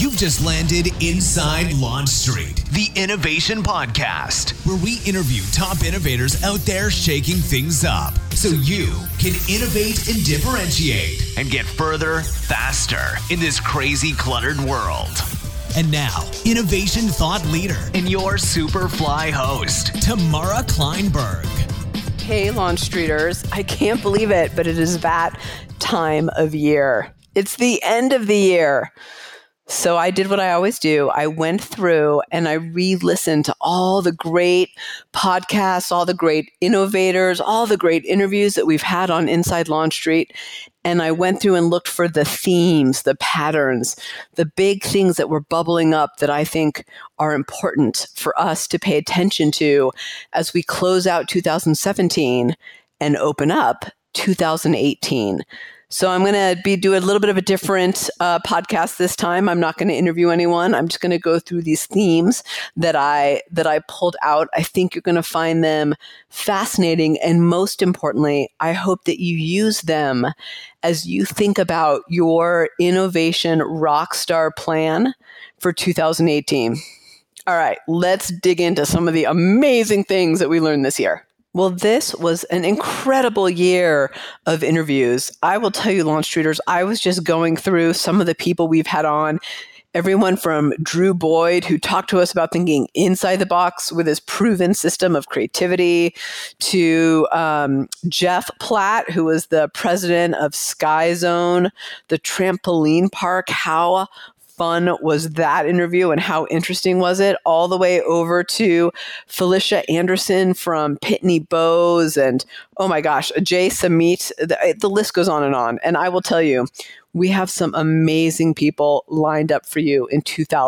You've just landed inside Launch Street, the Innovation Podcast, where we interview top innovators out there shaking things up so you can innovate and differentiate and get further, faster in this crazy, cluttered world. And now, innovation thought leader and your Superfly host, Tamara Kleinberg. Hey, Launch Streeters. I can't believe it, but it is that time of year. It's the end of the year. So I did what I always do. I went through and I re-listened to all the great podcasts, all the great innovators, all the great interviews that we've had on Inside Launch Street. And I went through and looked for the themes, the patterns, the big things that were bubbling up that I think are important for us to pay attention to as we close out 2017 and open up 2018. So I'm going to do a little bit of a different podcast this time. I'm not going to interview anyone. I'm just going to go through these themes that I pulled out. I think you're going to find them fascinating. And most importantly, I hope that you use them as you think about your innovation rockstar plan for 2018. All right, let's dig into some of the amazing things that we learned this year. Well, this was an incredible year of interviews. I will tell you, Launch Streeters, I was just going through some of the people we've had on. Everyone from Drew Boyd, who talked to us about thinking inside the box with his proven system of creativity, to Jeff Platt, who was the president of Sky Zone, the trampoline park. How fun was that interview and how interesting was it? All the way over to Felicia Anderson from Pitney Bowes and, oh my gosh, Jay Samit. The list goes on. And I will tell you, we have some amazing people lined up for you in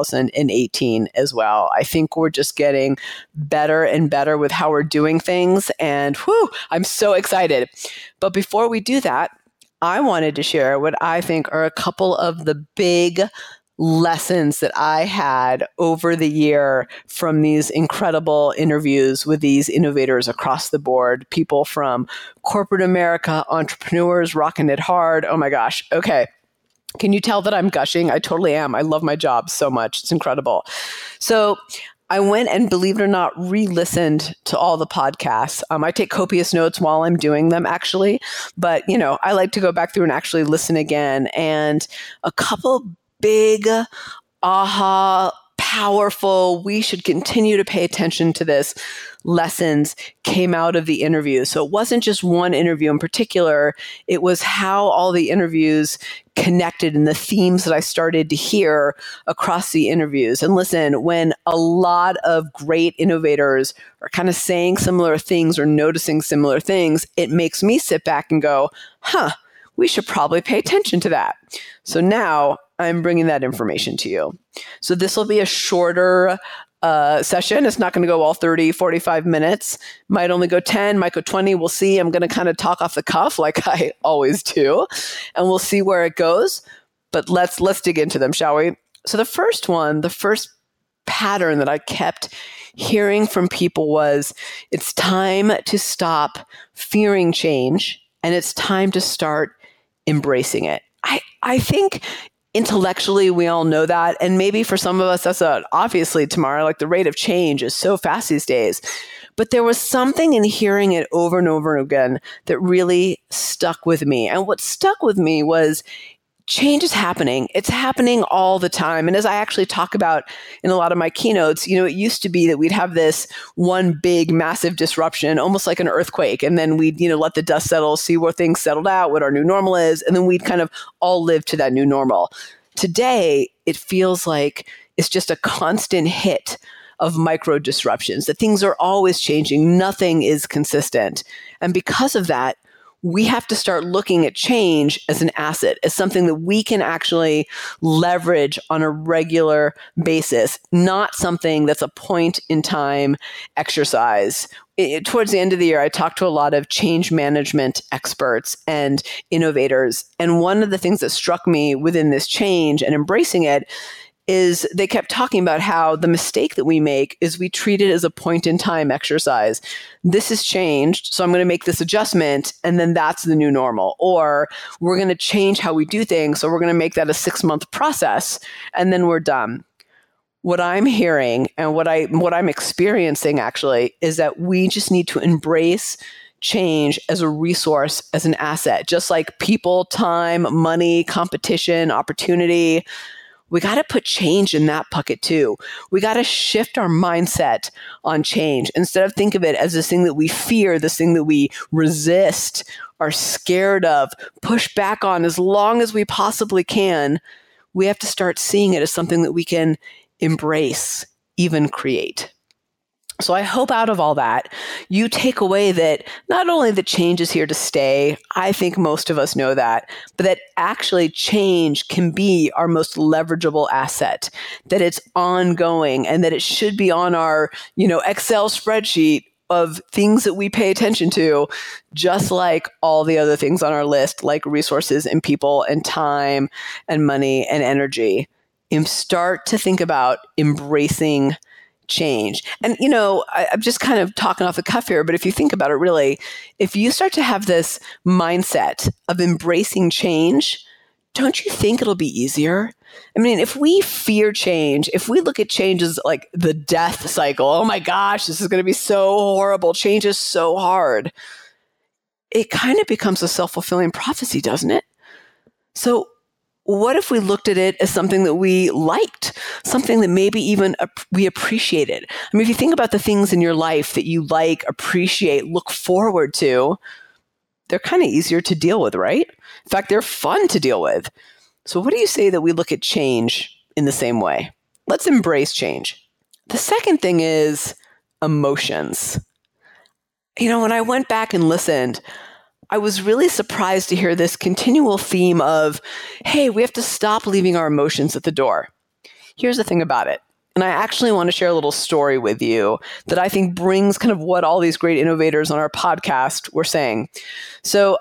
2018 as well. I think we're just getting better and better with how we're doing things. And I'm so excited. But before we do that, I wanted to share what I think are a couple of the big lessons that I had over the year from these incredible interviews with these innovators across the board, people from corporate America, entrepreneurs, rocking it hard. Oh my gosh. Okay. Can you tell that I'm gushing? I totally am. I love my job so much. It's incredible. So I went and, believe it or not, re-listened to all the podcasts. I take copious notes while I'm doing them, actually. But, I like to go back through and actually listen again. And a couple big, powerful, we should continue to pay attention to this lessons came out of the interview. So it wasn't just one interview in particular. It was how all the interviews connected and the themes that I started to hear across the interviews. And listen, when a lot of great innovators are kind of saying similar things or noticing similar things, it makes me sit back and go, we should probably pay attention to that. So now I'm bringing that information to you. So this will be a shorter session. It's not going to go all 30, 45 minutes. Might only go 10, might go 20. We'll see. I'm going to kind of talk off the cuff like I always do. And we'll see where it goes. But let's dig into them, shall we? So the first pattern that I kept hearing from people was, it's time to stop fearing change and it's time to start embracing it. I think intellectually we all know that. And maybe for some of us, that's obviously tomorrow, like the rate of change is so fast these days. But there was something in hearing it over and over again that really stuck with me. And what stuck with me was change is happening. It's happening all the time. And as I actually talk about in a lot of my keynotes, it used to be that we'd have this one big, massive disruption, almost like an earthquake. And then we'd, let the dust settle, see where things settled out, what our new normal is. And then we'd kind of all live to that new normal. Today, it feels like it's just a constant hit of micro disruptions, that things are always changing. Nothing is consistent. And because of that, we have to start looking at change as an asset, as something that we can actually leverage on a regular basis, not something that's a point in time exercise. Towards the end of the year, I talked to a lot of change management experts and innovators. And one of the things that struck me within this change and embracing it is they kept talking about how the mistake that we make is we treat it as a point in time exercise. This has changed, so I'm going to make this adjustment, and then that's the new normal. Or we're going to change how we do things, so we're going to make that a 6-month process, and then we're done. What I'm hearing and what I'm experiencing actually is that we just need to embrace change as a resource, as an asset, just like people, time, money, competition, opportunity. We got to put change in that bucket too. We got to shift our mindset on change. Instead of think of it as this thing that we fear, this thing that we resist, are scared of, push back on as long as we possibly can, we have to start seeing it as something that we can embrace, even create. So I hope out of all that, you take away that not only the change is here to stay, I think most of us know that, but that actually change can be our most leverageable asset, that it's ongoing and that it should be on our, Excel spreadsheet of things that we pay attention to, just like all the other things on our list, like resources and people and time and money and energy. And start to think about embracing change. And, I'm just kind of talking off the cuff here, but if you think about it, really, if you start to have this mindset of embracing change, don't you think it'll be easier? I mean, if we fear change, if we look at change as like the death cycle, oh my gosh, this is going to be so horrible. Change is so hard. It kind of becomes a self-fulfilling prophecy, doesn't it? So what if we looked at it as something that we liked, something that maybe even we appreciated? I mean, if you think about the things in your life that you like, appreciate, look forward to, they're kind of easier to deal with, right? In fact, they're fun to deal with. So what do you say that we look at change in the same way? Let's embrace change. The second thing is emotions. When I went back and listened, I was really surprised to hear this continual theme of, hey, we have to stop leaving our emotions at the door. Here's the thing about it. And I actually want to share a little story with you that I think brings kind of what all these great innovators on our podcast were saying. So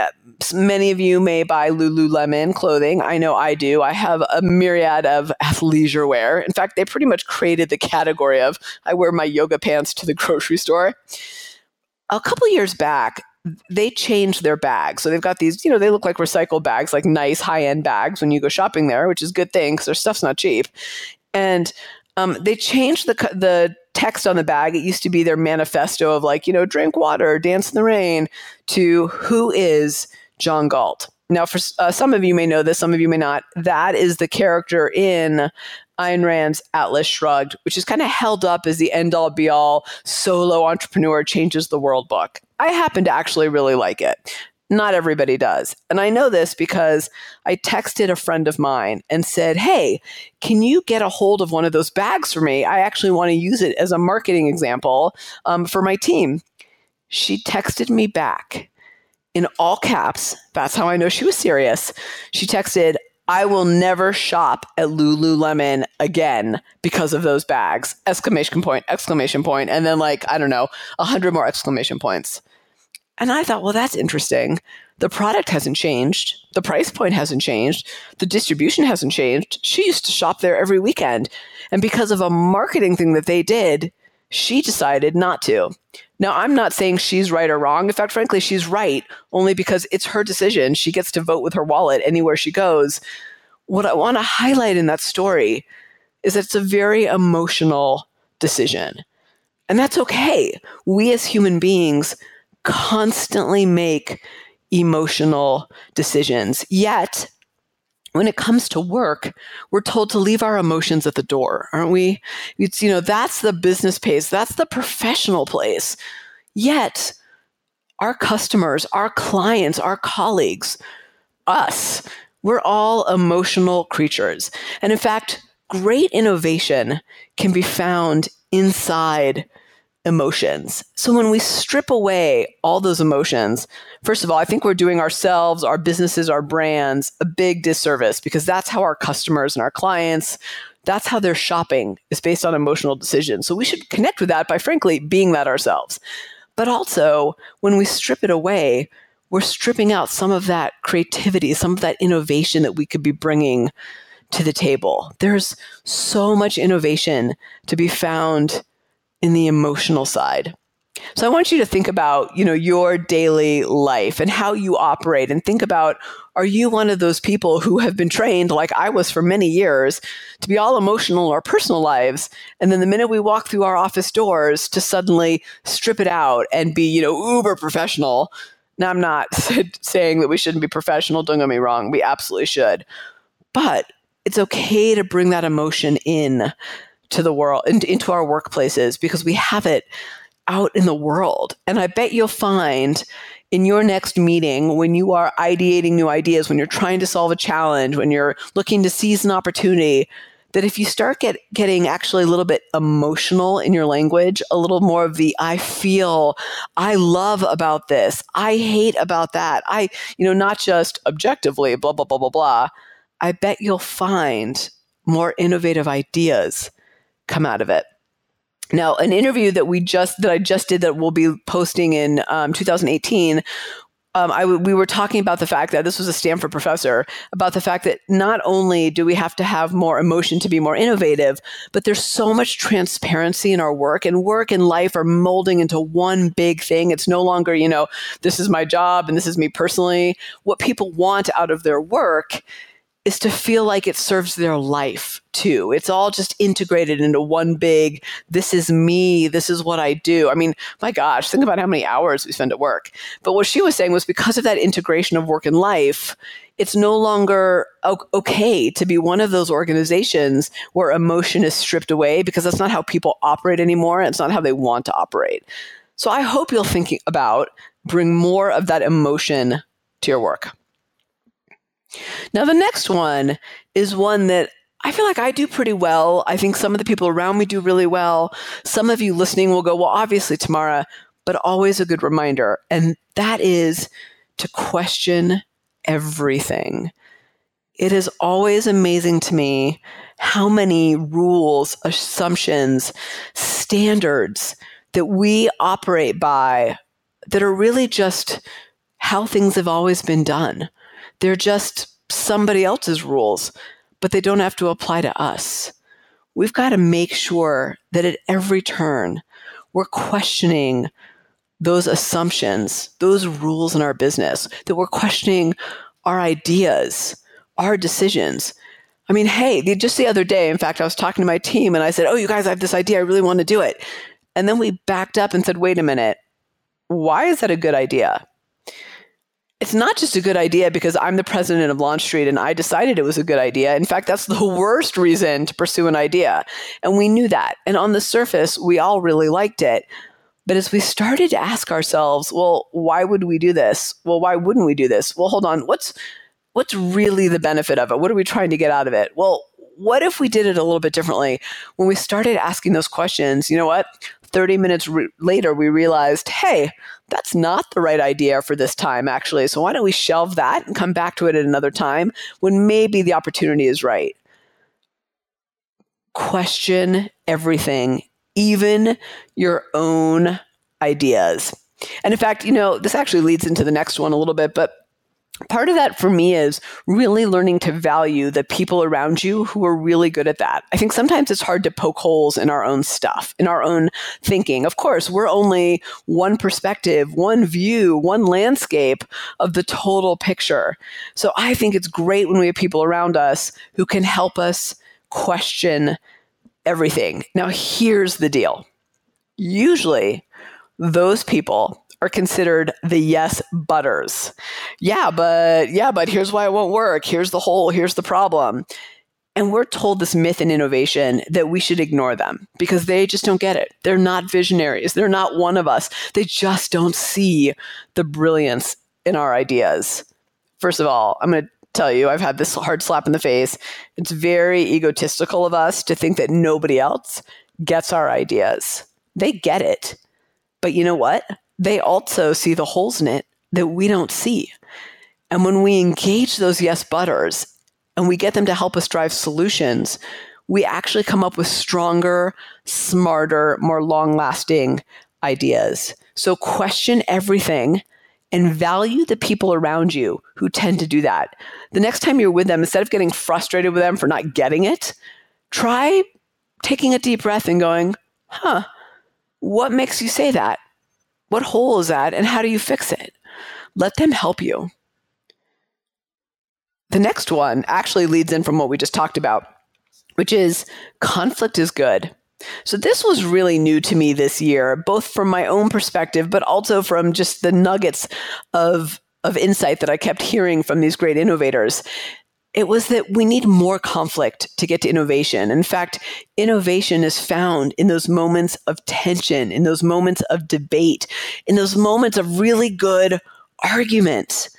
many of you may buy Lululemon clothing. I know I do. I have a myriad of athleisure wear. In fact, they pretty much created the category of I wear my yoga pants to the grocery store. A couple years back, they changed their bags. So they've got these, they look like recycled bags, like nice high-end bags when you go shopping there, which is a good thing because their stuff's not cheap. And they changed the text on the bag. It used to be their manifesto of like, drink water, dance in the rain, to who is John Galt. Now, for some of you may know this, some of you may not. That is the character in Ayn Rand's Atlas Shrugged, which is kind of held up as the end-all be-all solo entrepreneur changes the world book. I happen to actually really like it. Not everybody does. And I know this because I texted a friend of mine and said, hey, can you get a hold of one of those bags for me? I actually want to use it as a marketing example for my team. She texted me back in all caps. That's how I know she was serious. She texted, I will never shop at Lululemon again because of those bags! Exclamation point, and then 100 more exclamation points. And I thought, well, that's interesting. The product hasn't changed. The price point hasn't changed. The distribution hasn't changed. She used to shop there every weekend. And because of a marketing thing that they did, she decided not to. Now, I'm not saying she's right or wrong. In fact, frankly, she's right, only because it's her decision. She gets to vote with her wallet anywhere she goes. What I want to highlight in that story is that it's a very emotional decision. And that's okay. We as human beings constantly make emotional decisions. Yet, when it comes to work, we're told to leave our emotions at the door, aren't we? It's, that's the business place. That's the professional place. Yet, our customers, our clients, our colleagues, us, we're all emotional creatures. And in fact, great innovation can be found inside emotions. So when we strip away all those emotions, first of all, I think we're doing ourselves, our businesses, our brands a big disservice, because that's how our customers and our clients, that's how they're shopping, is based on emotional decisions. So we should connect with that by, frankly, being that ourselves. But also, when we strip it away, we're stripping out some of that creativity, some of that innovation that we could be bringing to the table. There's so much innovation to be found in the emotional side. So I want you to think about, your daily life and how you operate, and think about, are you one of those people who have been trained, like I was for many years, to be all emotional in our personal lives, and then the minute we walk through our office doors to suddenly strip it out and be, uber professional? Now, I'm not saying that we shouldn't be professional. Don't get me wrong. We absolutely should. But it's okay to bring that emotion in to the world, into our workplaces, because we have it out in the world. And I bet you'll find in your next meeting, when you are ideating new ideas, when you're trying to solve a challenge, when you're looking to seize an opportunity, that if you start getting actually a little bit emotional in your language, a little more of the I feel, I love about this, I hate about that, not just objectively, blah, blah, blah, blah, blah, I bet you'll find more innovative ideas come out of it. Now, an interview that I just did that we'll be posting in 2018, we were talking about the fact that this was a Stanford professor, about the fact that not only do we have to have more emotion to be more innovative, but there's so much transparency in our work, and work and life are molding into one big thing. It's no longer, this is my job and this is me personally. What people want out of their work is to feel like it serves their life too. It's all just integrated into one big, this is me, this is what I do. I mean, my gosh, think about how many hours we spend at work. But what she was saying was, because of that integration of work and life, it's no longer okay to be one of those organizations where emotion is stripped away, because that's not how people operate anymore. And it's not how they want to operate. So I hope you'll think about bring more of that emotion to your work. Now, the next one is one that I feel like I do pretty well. I think some of the people around me do really well. Some of you listening will go, well, obviously, Tamara, but always a good reminder. And that is to question everything. It is always amazing to me how many rules, assumptions, standards that we operate by that are really just how things have always been done. They're just somebody else's rules, but they don't have to apply to us. We've got to make sure that at every turn, we're questioning those assumptions, those rules in our business, that we're questioning our ideas, our decisions. I mean, hey, just the other day, in fact, I was talking to my team and I said, oh, you guys, I have this idea. I really want to do it. And then we backed up and said, wait a minute, why is that a good idea? It's not just a good idea because I'm the president of Launch Street and I decided it was a good idea. In fact, that's the worst reason to pursue an idea. And we knew that. And on the surface, we all really liked it. But as we started to ask ourselves, well, why would we do this? Well, why wouldn't we do this? Well, hold on. What's really the benefit of it? What are we trying to get out of it? Well, what if we did it a little bit differently? When we started asking those questions, you know what? 30 minutes later, we realized, hey, that's not the right idea for this time, actually. So why don't we shelve that and come back to it at another time when maybe the opportunity is right? Question everything, even your own ideas. And in fact, this actually leads into the next one a little bit, but part of that for me is really learning to value the people around you who are really good at that. I think sometimes it's hard to poke holes in our own stuff, in our own thinking. Of course, we're only one perspective, one view, one landscape of the total picture. So I think it's great when we have people around us who can help us question everything. Now, here's the deal. Usually, those people are considered the yes butters. Yeah, but here's why it won't work. Here's the hole. Here's the problem. And we're told this myth in innovation that we should ignore them because they just don't get it. They're not visionaries. They're not one of us. They just don't see the brilliance in our ideas. First of all, I'm going to tell you, I've had this hard slap in the face. It's very egotistical of us to think that nobody else gets our ideas. They get it. But you know what? They also see the holes in it that we don't see. And when we engage those yes butters and we get them to help us drive solutions, we actually come up with stronger, smarter, more long-lasting ideas. So question everything and value the people around you who tend to do that. The next time you're with them, instead of getting frustrated with them for not getting it, try taking a deep breath and going, what makes you say that? What hole is that? And how do you fix it? Let them help you. The next one actually leads in from what we just talked about, which is conflict is good. So this was really new to me this year, both from my own perspective, but also from just the nuggets of insight that I kept hearing from these great innovators. It was that we need more conflict to get to innovation. In fact, innovation is found in those moments of tension, in those moments of debate, in those moments of really good arguments.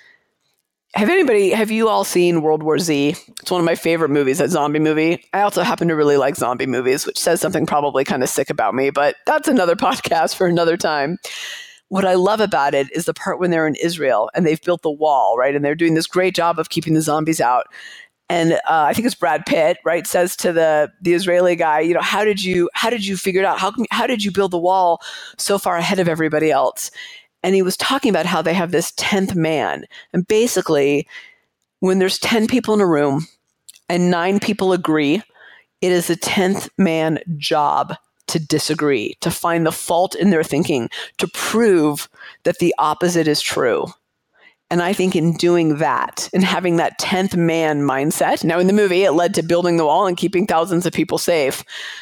Have you all seen World War Z? It's one of my favorite movies, that zombie movie. I also happen to really like zombie movies, which says something probably kind of sick about me, but that's another podcast for another time. What I love about it is the part when they're in Israel and they've built the wall, right? And they're doing this great job of keeping the zombies out. And I think it's Brad Pitt, right? Says to the Israeli guy, how did you figure it out? How did you build the wall so far ahead of everybody else? And he was talking about how they have this 10th man. And basically, when there's 10 people in a room and 9 people agree, it is the 10th man job to disagree, to find the fault in their thinking, to prove that the opposite is true. And I think in doing that and having that 10th man mindset, now in the movie, it led to building the wall and keeping thousands of people safe.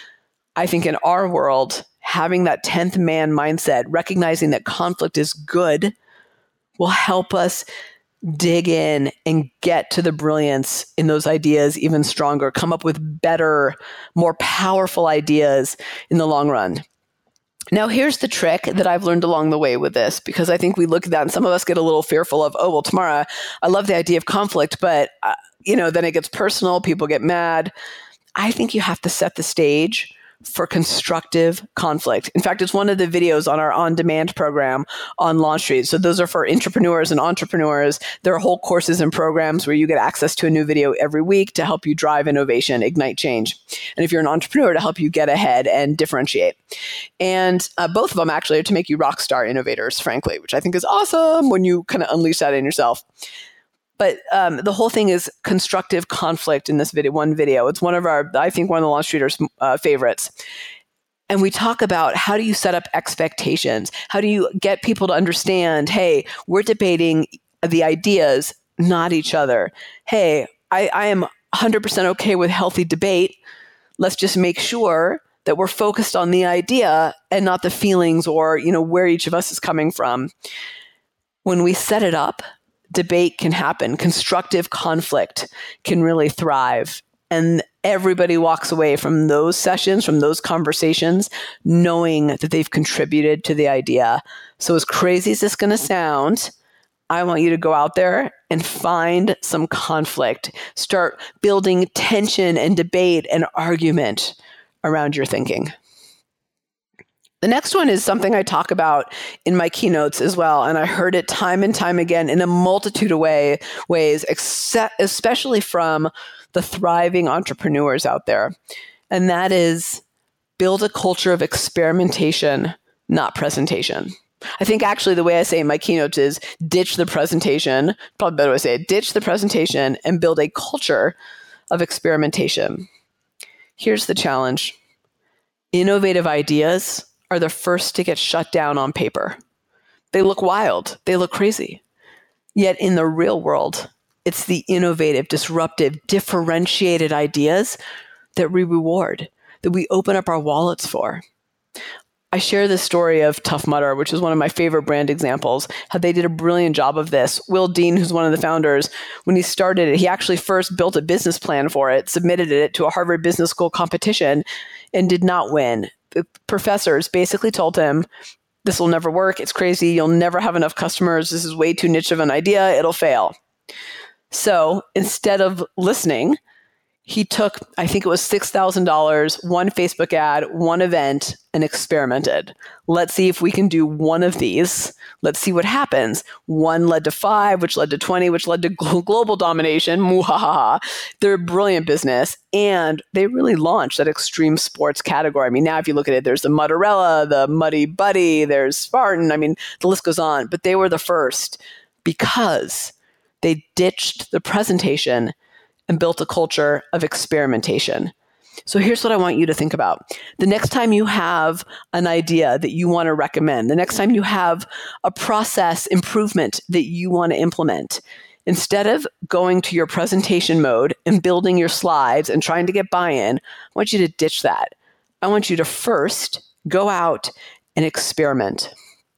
I think in our world, having that 10th man mindset, recognizing that conflict is good, will help us dig in and get to the brilliance in those ideas even stronger, come up with better, more powerful ideas in the long run. Now, here's the trick that I've learned along the way with this, because I think we look at that and some of us get a little fearful of, Tamara, I love the idea of conflict, but then it gets personal, people get mad. I think you have to set the stage for constructive conflict. In fact, it's one of the videos on our on-demand program on Launch Street. So those are for intrapreneurs and entrepreneurs. There are whole courses and programs where you get access to a new video every week to help you drive innovation, ignite change. And if you're an entrepreneur, to help you get ahead and differentiate. And both of them actually are to make you rock star innovators, frankly, which I think is awesome when you kind of unleash that in yourself. But the whole thing is constructive conflict in this one video. It's one of the Launch Streeters' favorites. And we talk about how do you set up expectations? How do you get people to understand, hey, we're debating the ideas, not each other. Hey, I am 100% okay with healthy debate. Let's just make sure that we're focused on the idea and not the feelings or, where each of us is coming from. When we set it up, debate can happen. Constructive conflict can really thrive. And everybody walks away from those sessions, from those conversations, knowing that they've contributed to the idea. So as crazy as this going to sound, I want you to go out there and find some conflict. Start building tension and debate and argument around your thinking. The next one is something I talk about in my keynotes as well, and I heard it time and time again in a multitude of ways, especially from the thriving entrepreneurs out there, and that is build a culture of experimentation, not presentation. I think actually the way I say in my keynotes is ditch the presentation, probably better way to say it, ditch the presentation and build a culture of experimentation. Here's the challenge. Innovative ideas are the first to get shut down on paper. They look wild. They look crazy. Yet in the real world, it's the innovative, disruptive, differentiated ideas that we reward, that we open up our wallets for. I share this story of Tough Mudder, which is one of my favorite brand examples, how they did a brilliant job of this. Will Dean, who's one of the founders, when he started it, he actually first built a business plan for it, submitted it to a Harvard Business School competition, and did not win. The professors basically told him, this will never work. It's crazy. You'll never have enough customers. This is way too niche of an idea. It'll fail. So instead of listening, He took, I think it was $6,000, one Facebook ad, one event, and experimented. Let's see if we can do one of these. Let's see what happens. One led to 5, which led to 20, which led to global domination. Muhahaha. They're a brilliant business. And they really launched that extreme sports category. I mean, now if you look at it, there's the Mutterella, the Muddy Buddy, there's Spartan. I mean, the list goes on. But they were the first because they ditched the presentation and built a culture of experimentation. So here's what I want you to think about. The next time you have an idea that you want to recommend, the next time you have a process improvement that you want to implement, instead of going to your presentation mode and building your slides and trying to get buy-in, I want you to ditch that. I want you to first go out and experiment.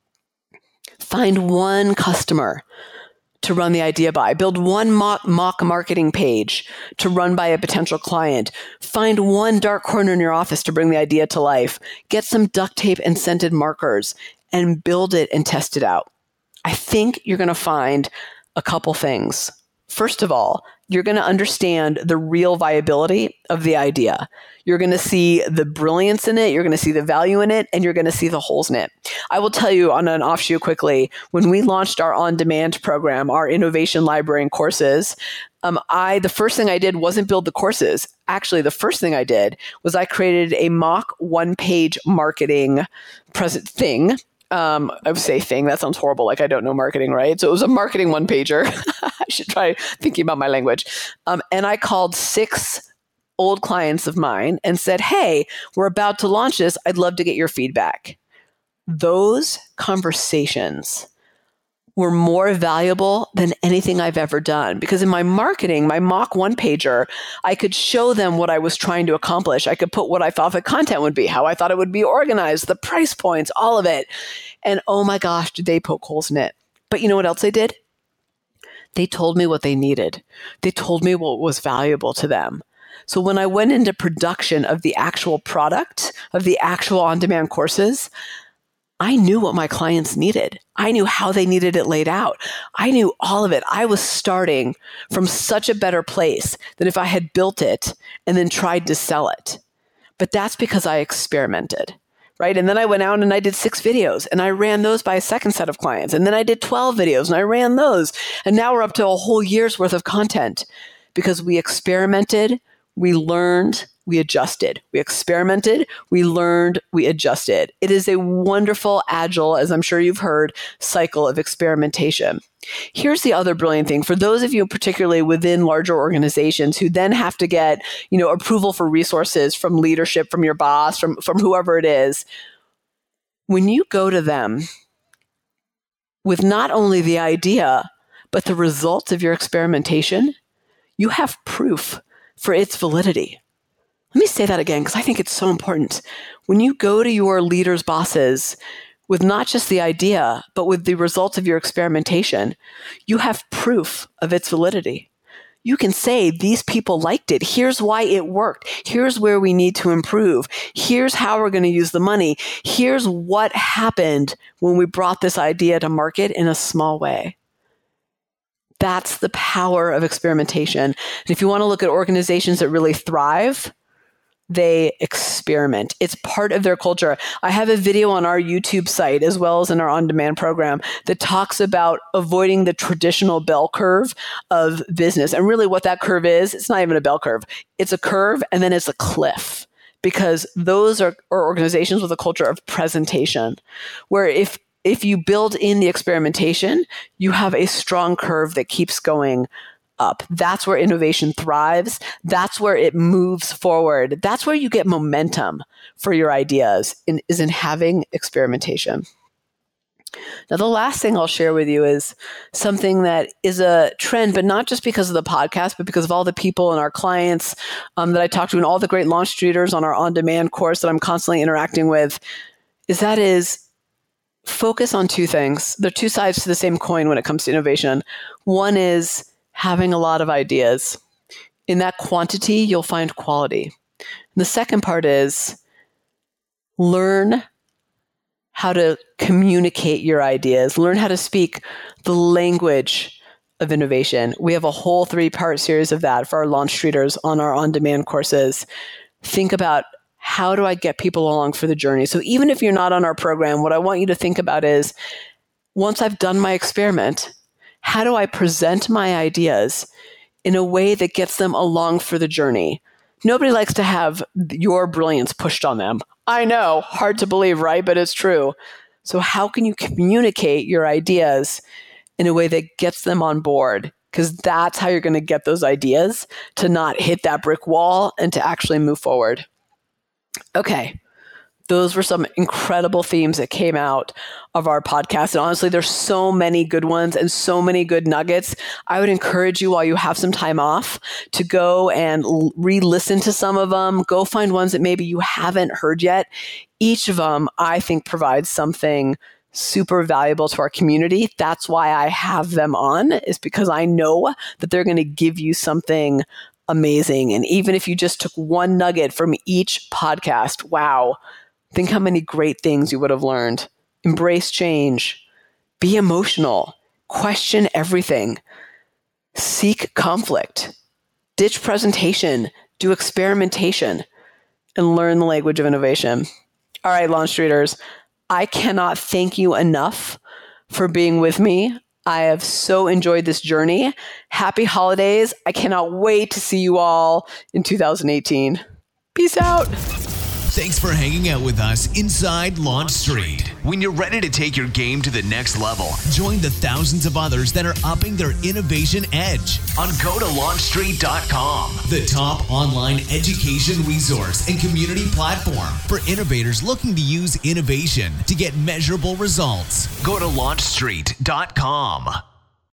Find one customer to run the idea by. Build one mock marketing page to run by a potential client. Find one dark corner in your office to bring the idea to life. Get some duct tape and scented markers and build it and test it out. I think you're going to find a couple things. First of all, you're going to understand the real viability of the idea. You're going to see the brilliance in it. You're going to see the value in it, and you're going to see the holes in it. I will tell you on an offshoot quickly, when we launched our on-demand program, our innovation library and courses, the first thing I did wasn't build the courses. Actually, the first thing I did was I created a mock one-page marketing thing. I would say thing. That sounds horrible. Like I don't know marketing, right? So it was a marketing one pager. I should try thinking about my language. And I called 6 old clients of mine and said, hey, we're about to launch this. I'd love to get your feedback. Those conversations were more valuable than anything I've ever done. Because in my marketing, my mock one pager, I could show them what I was trying to accomplish. I could put what I thought the content would be, how I thought it would be organized, the price points, all of it. And oh my gosh, did they poke holes in it. But you know what else they did? They told me what they needed. They told me what was valuable to them. So when I went into production of the actual product, of the actual on-demand courses, I knew what my clients needed. I knew how they needed it laid out. I knew all of it. I was starting from such a better place than if I had built it and then tried to sell it. But that's because I experimented, right? And then I went out and I did 6 videos and I ran those by a second set of clients. And then I did 12 videos and I ran those. And now we're up to a whole year's worth of content because we experimented, we learned, we adjusted. We experimented, we learned, we adjusted. It is a wonderful, agile, as I'm sure you've heard, cycle of experimentation. Here's the other brilliant thing. For those of you, particularly within larger organizations who then have to get, approval for resources from leadership, from your boss, from whoever it is, when you go to them with not only the idea, but the results of your experimentation, you have proof for its validity. Let me say that again, because I think it's so important. When you go to your leaders' bosses with not just the idea, but with the results of your experimentation, you have proof of its validity. You can say, these people liked it. Here's why it worked. Here's where we need to improve. Here's how we're going to use the money. Here's what happened when we brought this idea to market in a small way. That's the power of experimentation. And if you want to look at organizations that really thrive, they experiment. It's part of their culture. I have a video on our YouTube site as well as in our on-demand program that talks about avoiding the traditional bell curve of business. And really what that curve is, it's not even a bell curve. It's a curve and then it's a cliff, because those are organizations with a culture of presentation, where if you build in the experimentation, you have a strong curve that keeps going up. That's where innovation thrives. That's where it moves forward. That's where you get momentum for your ideas, is in having experimentation. Now, the last thing I'll share with you is something that is a trend, but not just because of the podcast, but because of all the people and our clients that I talk to and all the great launch leaders on our on-demand course that I'm constantly interacting with, is focus on 2 things. There are 2 sides to the same coin when it comes to innovation. One is having a lot of ideas. In that quantity, you'll find quality. And the second part is learn how to communicate your ideas. Learn how to speak the language of innovation. We have a whole 3-part series of that for our launch streeters on our on-demand courses. Think about, how do I get people along for the journey? So even if you're not on our program, what I want you to think about is, once I've done my experiment, how do I present my ideas in a way that gets them along for the journey? Nobody likes to have your brilliance pushed on them. I know, hard to believe, right? But it's true. So how can you communicate your ideas in a way that gets them on board? Because that's how you're going to get those ideas to not hit that brick wall and to actually move forward. Okay. Those were some incredible themes that came out of our podcast. And honestly, there's so many good ones and so many good nuggets. I would encourage you, while you have some time off, to go and re-listen to some of them. Go find ones that maybe you haven't heard yet. Each of them, I think, provides something super valuable to our community. That's why I have them on, is because I know that they're going to give you something amazing. And even if you just took one nugget from each podcast, wow, think how many great things you would have learned. Embrace change. Be emotional. Question everything. Seek conflict. Ditch presentation. Do experimentation. And learn the language of innovation. All right, launch streeters, I cannot thank you enough for being with me. I have so enjoyed this journey. Happy holidays. I cannot wait to see you all in 2018. Peace out. Thanks for hanging out with us inside Launch Street. When you're ready to take your game to the next level, join the thousands of others that are upping their innovation edge on GoToLaunchStreet.com, the top online education resource and community platform for innovators looking to use innovation to get measurable results. GoToLaunchStreet.com.